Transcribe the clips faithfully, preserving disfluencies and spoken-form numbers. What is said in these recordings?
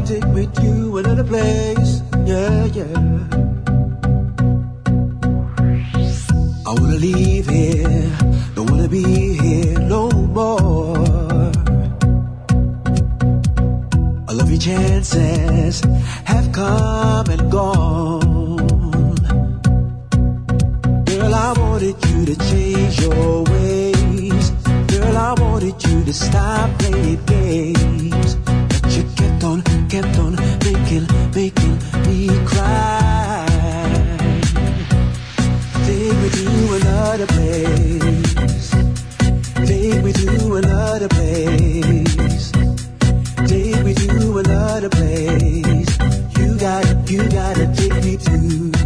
take me to another place. Yeah, yeah. I wanna leave here, don't wanna be here no more. All of your chances have come and gone. Girl, I wanted you to change your ways. Girl, I wanted you to stop playing games. But you kept on, kept on making, making me cry. Take me to another place. Take me to another place. Take me to another place. You gotta, you gotta take me to.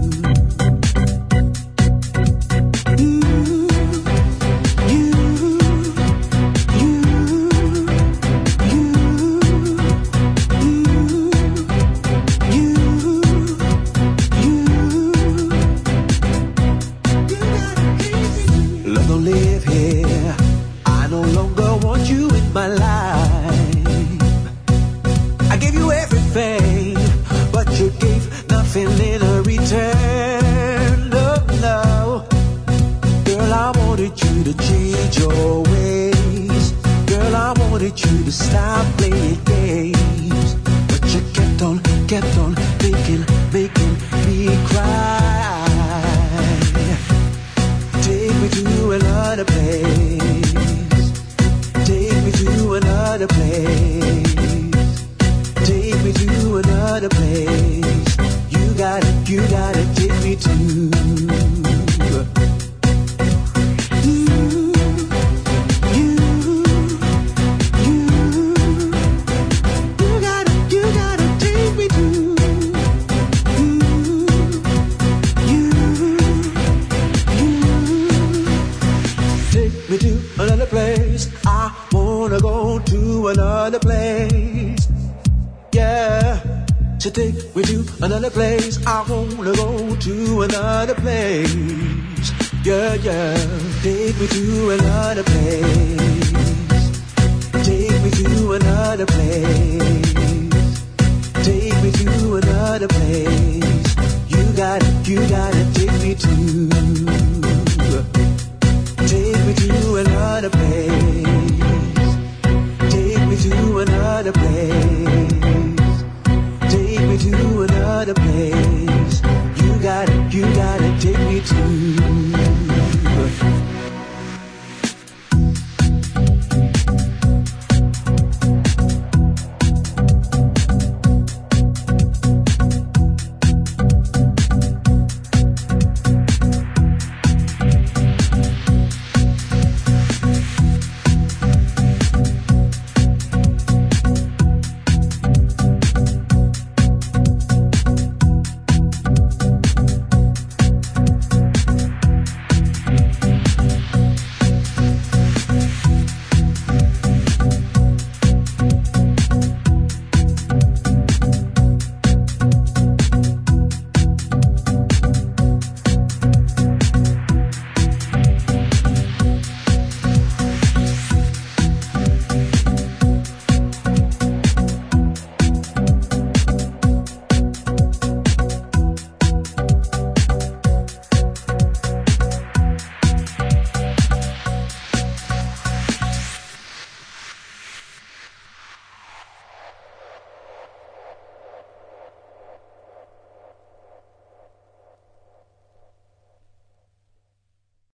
My life, I gave you everything, but you gave nothing in a return. No, no, girl, I wanted you to change your ways. Girl, I wanted you to stop playing games, but you kept on, kept on making, making me cry. Take me to another place. Take me to another place. Take me to another place. You gotta, you gotta take me to. You, you, you, you gotta, you gotta take me to. You, you, you, take me to another place. I wanna go to another place. Yeah, so take me to another place. I wanna go to another place. Yeah, yeah, take me to another place. Take me to another place. Take me to another place. You got it, you got it.